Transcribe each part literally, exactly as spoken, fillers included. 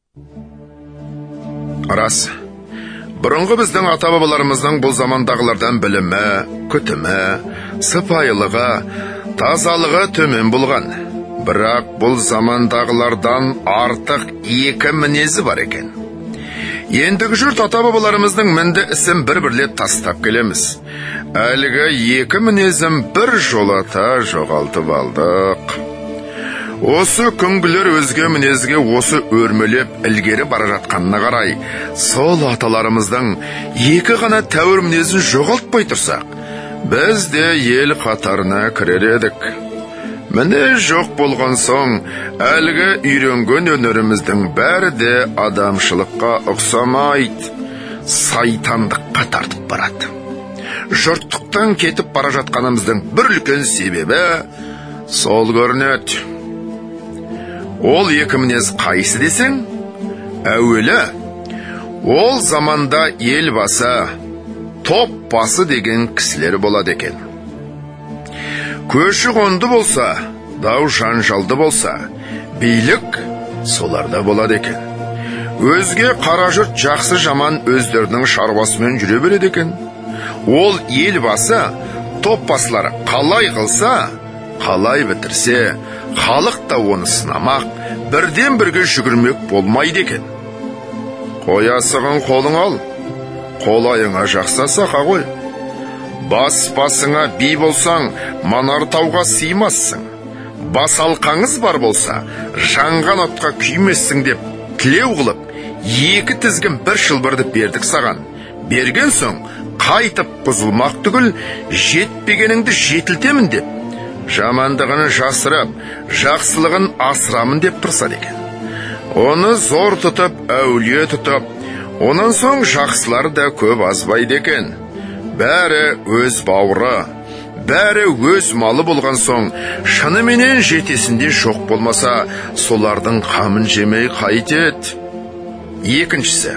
Рас. Бұрынғы біздің ата-бабаларымыздың бұл замандағылардан білімі, күтімі, сыпайылығы, тазалығы төмен болған. Бірақ бұл замандағылардан артық екі мінезі бар екен. Ендігі жұрт ата-бабаларымыздың мінді ісін бір-бірлеп тастап келеміз. Әлгі екі мінезім бір жолата жоғалтып алдық. Осы күнгілер өзге мінезге осы өрмелеп ілгері бара жатқанына қарай, сол аталарымыздың екі ғана тәуір мінезін жоғалтпай тұрсақ, біз де ел қатарына кірер едік. Мінез жоқ болған соң, әлгі үйренген өнеріміздің бәрі де адамшылыққа ұқсамайды, сайтандыққа тартып барады. Жұрттықтан кетіп бара жатқанымыздың бір үлкен себебі сол көрінеді. Ол екі мінез қайсы десең, әуелі, ол заманда ел басы, топ басы деген кісілер болады екен. Көші қонды болса, дау жанжалды болса, билік соларда болады екен. Өзге қара жұрт жақсы жаман өздерінің шаруасымен жүре береді екен. Ол ел басы, топ басылары қалай қылса, қалай бітірсе, халық та оны сынамақ, бірден бірге жүгірмек болмайды екен. Қоясығын қолың ал, қолайыңа жақса сақа қой. Бас басыңа би болсаң, манар тауға сыймассың. Бас алқаңыз бар болса, жанған отқа күймессің деп тілеу қылып, екі тізгін бір шылбырды бердік саған. Берген соң, қайтып бұзылмақ түгіл, жетпегеніңді жетілтемін деп, жамандығын жасырып, жақсылығын асырамын деп тұрсады екен. Оны зор тұтып, әулие тұтып, онан соң жақсылар да көп азбайды екен. Бәрі өз бауыры, бәрі өз малы болған соң, шыныменен жетесінде жоқ болмаса, солардың қамын жемей қайтеді. Екіншісі,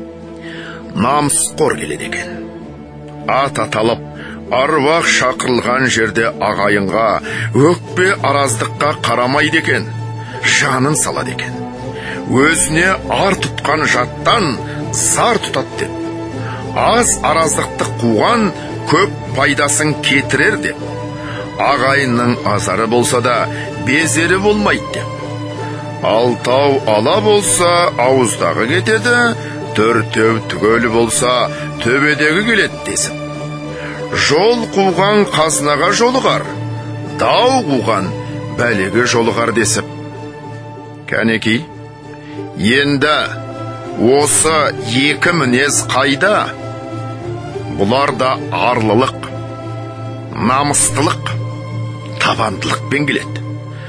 намысқор келеді екен. Ат аталып, аруақ шақырылған жерде ағайынға, өкпе араздыққа қарамайды екен, жанын салады екен. Өзіне ар тұтқан жаттан зар тұтады деп, аз араздықты қуған көп пайдасын кетірер деп, ағайынның азары болса да безері болмайды деп, алтау ала болса ауыздағы кетеді, төртеу түгел болса төбедегі келеді десіп, жол қуған қазынаға жолығар, дау қуған бәлеге жолығар десіп. Кәнеки, енді осы екі мінез қайда? Бұлар да арлылық, намыстылық, табандылықпен келеді.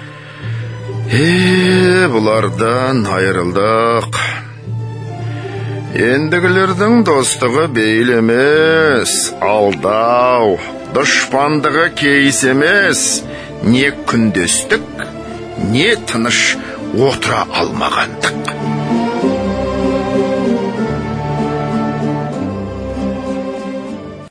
Е, бұлардан айырылдық. Ендігілердің достығы бейіл емес, алдау, дұшпандығы кейс емес, не күндестік, не тыныш отыра алмағандық.